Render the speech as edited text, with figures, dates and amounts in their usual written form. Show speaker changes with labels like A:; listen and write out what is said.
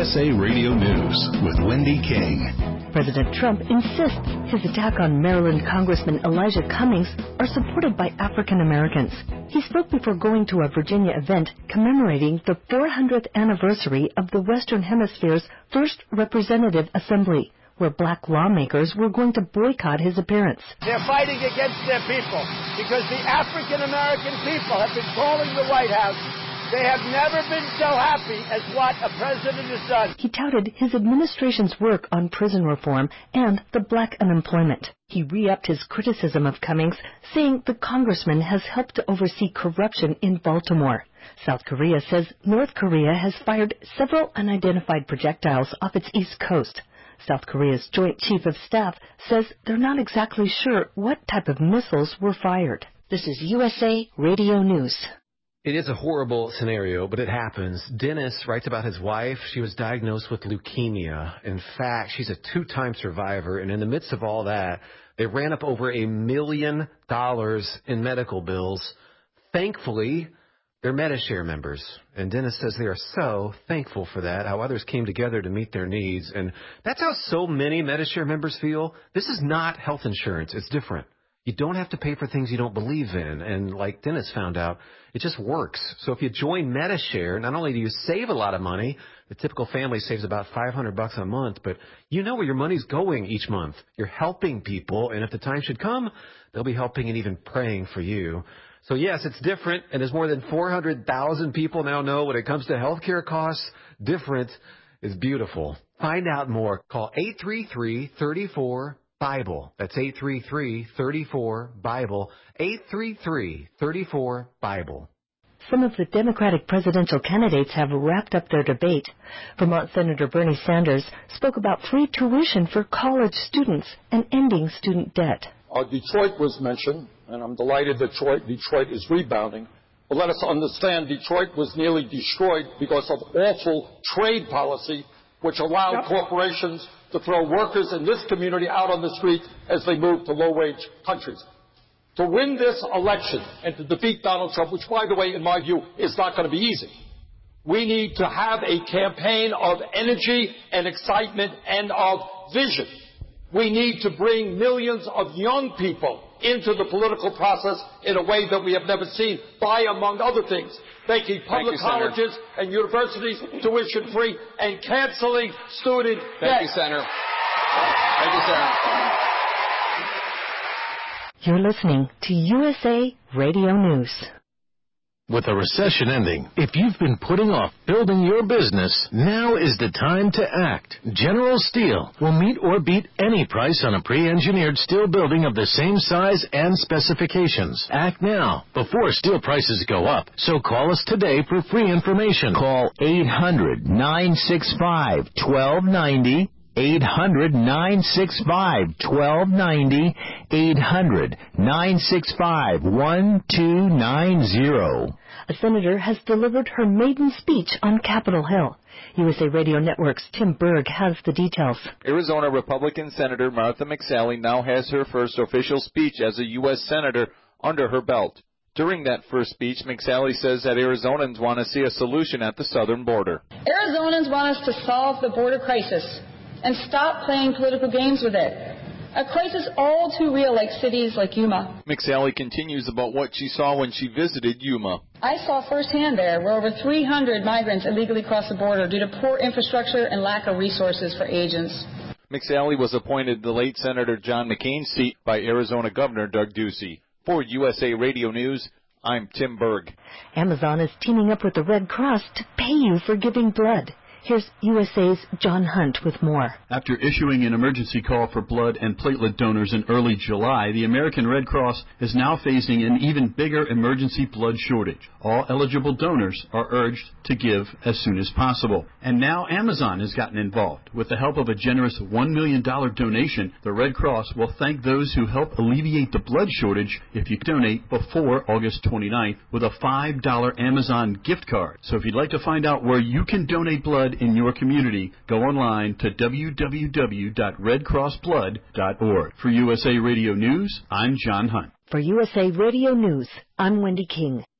A: USA Radio News with Wendy King.
B: President Trump insists his attack on Maryland Congressman Elijah Cummings are supported by African Americans. He spoke before going to a Virginia event commemorating the 400th anniversary of the Western Hemisphere's first representative assembly, where black lawmakers were going to boycott his appearance.
C: They're fighting against their people because the African American people have been calling the White House. They have never been so happy as what a president has done.
B: He touted his administration's work on prison reform and the black unemployment. He re-upped his criticism of Cummings, saying the congressman has helped to oversee corruption in Baltimore. South Korea says North Korea has fired several unidentified projectiles off its east coast. South Korea's Joint Chief of Staff says they're not exactly sure what type of missiles were fired. This is USA Radio News.
D: It is a horrible scenario, but it happens. Dennis writes about his wife. She was diagnosed with leukemia. In fact, she's a 2-time survivor, and in the midst of all that, they ran up over $1 million in medical bills. Thankfully, they're MediShare members, and Dennis says they are so thankful for that, how others came together to meet their needs, and that's how so many MediShare members feel. This is not health insurance. It's different. You don't have to pay for things you don't believe in. And like Dennis found out, it just works. So if you join MediShare, not only do you save a lot of money, the typical family saves about $500 a month, but you know where your money's going each month. You're helping people, and if the time should come, they'll be helping and even praying for you. So yes, it's different, and as more than 400,000 people now know when it comes to healthcare costs, different is beautiful. Find out more. Call 833-34-BIBLE. That's 833-34-BIBLE. 833-34-BIBLE.
B: Some of the Democratic presidential candidates have wrapped up their debate. Vermont Senator Bernie Sanders spoke about free tuition for college students and ending student debt.
E: Detroit was mentioned, and I'm delighted Detroit is rebounding. But let us understand, Detroit was nearly destroyed because of awful trade policy, which allowed corporations to throw workers in this community out on the street as they move to low-wage countries. To win this election and to defeat Donald Trump, which, by the way, in my view, is not going to be easy, we need to have a campaign of energy and excitement and of vision. We need to bring millions of young people into the political process in a way that we have never seen by, among other things, making public colleges and universities tuition-free and canceling student debt.
F: Thank you, Senator. Thank you, Senator.
B: You're listening to USA Radio News.
A: With a recession ending, if you've been putting off building your business, now is the time to act. General Steel will meet or beat any price on a pre-engineered steel building of the same size and specifications. Act now, before steel prices go up. So call us today for free information.
G: Call 800-965-1290. 800-965-1290, 800-965-1290.
B: A senator has delivered her maiden speech on Capitol Hill. USA Radio Network's Tim Berg has the details.
H: Arizona Republican Senator Martha McSally now has her first official speech as a U.S. Senator under her belt. During that first speech, McSally says that Arizonans want to see a solution at the southern border.
I: Arizonans want us to solve the border crisis and stop playing political games with it. A crisis all too real like cities like Yuma.
H: McSally continues about what she saw when she visited Yuma.
I: I saw firsthand there where over 300 migrants illegally crossed the border due to poor infrastructure and lack of resources for agents.
H: McSally was appointed the late Senator John McCain's seat by Arizona Governor Doug Ducey. For USA Radio News, I'm Tim Berg.
B: Amazon is teaming up with the Red Cross to pay you for giving blood. Here's USA's John Hunt with more.
J: After issuing an emergency call for blood and platelet donors in early July, the American Red Cross is now facing an even bigger emergency blood shortage. All eligible donors are urged to give as soon as possible. And now Amazon has gotten involved. With the help of a generous $1 million donation, the Red Cross will thank those who help alleviate the blood shortage if you donate before August 29th with a $5 Amazon gift card. So if you'd like to find out where you can donate blood in your community, go online to www.redcrossblood.org. For USA Radio News, I'm John Hunt.
B: For USA Radio News, I'm Wendy King.